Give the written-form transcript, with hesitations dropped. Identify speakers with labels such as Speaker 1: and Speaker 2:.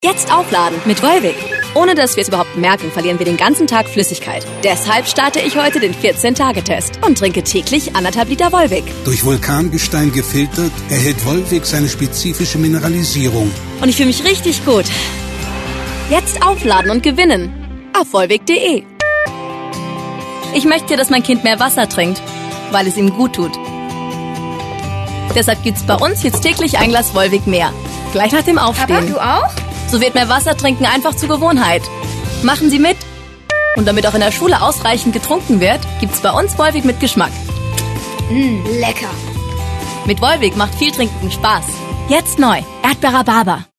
Speaker 1: Jetzt aufladen mit Volvic. Ohne dass wir es überhaupt merken, verlieren wir den ganzen Tag Flüssigkeit. Deshalb starte ich heute den 14-Tage-Test und trinke täglich 1,5 Liter Volvic.
Speaker 2: Durch Vulkangestein gefiltert, erhält Volvic seine spezifische Mineralisierung.
Speaker 1: Und ich fühle mich richtig gut. Jetzt aufladen und gewinnen. Auf volvic.de. Ich möchte, dass mein Kind mehr Wasser trinkt, weil es ihm gut tut. Deshalb gibt's bei uns jetzt täglich ein Glas Volvic mehr. Gleich nach dem Aufstehen.
Speaker 3: Papa, du auch?
Speaker 1: So wird mehr Wasser trinken einfach zur Gewohnheit. Machen Sie mit. Und damit auch in der Schule ausreichend getrunken wird, gibt's bei uns Volvic mit Geschmack.
Speaker 3: Lecker.
Speaker 1: Mit Volvic macht viel Trinken Spaß. Jetzt neu. Erdbeer-Rhabarber.